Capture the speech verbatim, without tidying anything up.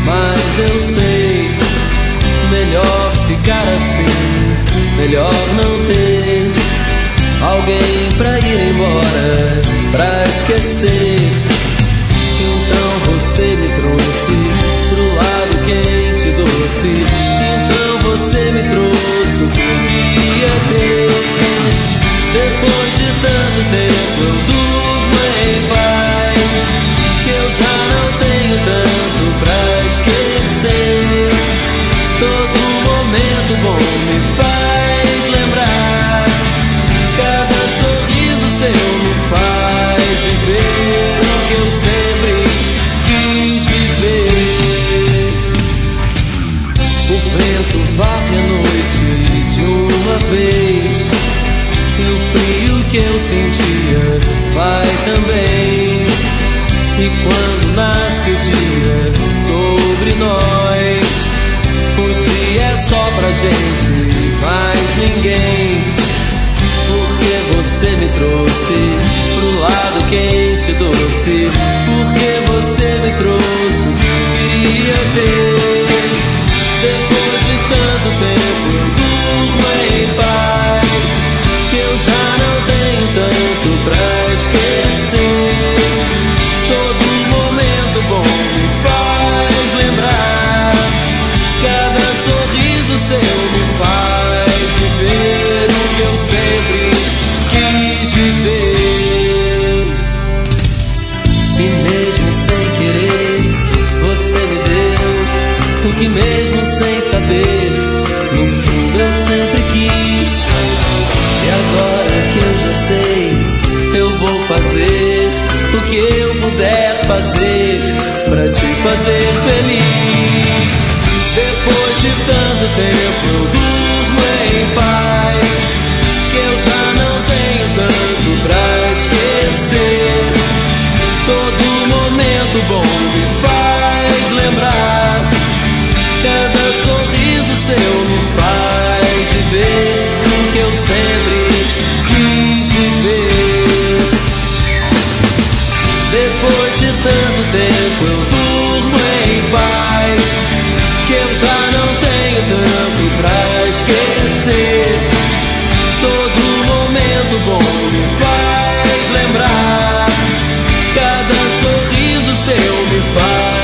mas eu sei, melhor ficar assim, melhor não ter alguém pra ir embora, pra esquecer. Então você me trouxe pro lado quente e doce, então você me trouxe o que eu queria ter. Depois de tanto tempo eu durmo em paz, que eu já não tenho tanto pra esquecer. Todo momento bom me faz lembrar, cada sorriso seu me faz viver o que eu sempre quis viver. O vento varre a noite de uma vez, e o frio que eu sentia vai também. E quando nasce o dia sobre nós, o dia é só pra gente, mais ninguém. Porque você me trouxe pro lado quente e doce, porque você me trouxe o que eu queria ver. Depois de tanto tempo eu durmo em paz, que eu já não tenho tanto pra esquecer. Todo momento bom me faz lembrar, cada sorriso seu me faz viver o que eu sempre quis viver. E mesmo sem querer, você me deu o que mesmo sem saber, no fundo eu sempre quis. E agora que eu já sei, eu vou fazer o que eu puder fazer pra te fazer feliz. Depois de tanto tempo eu durmo em paz, que eu já não tenho tanto pra esquecer. Todo momento bom me faz lembrar, cada sorriso seu me faz viver o que eu sempre quis viver. Depois de tanto tempo eu durmo em paz, que eu já não tenho tanto pra esquecer. Todo momento bom me faz lembrar, cada sorriso seu me faz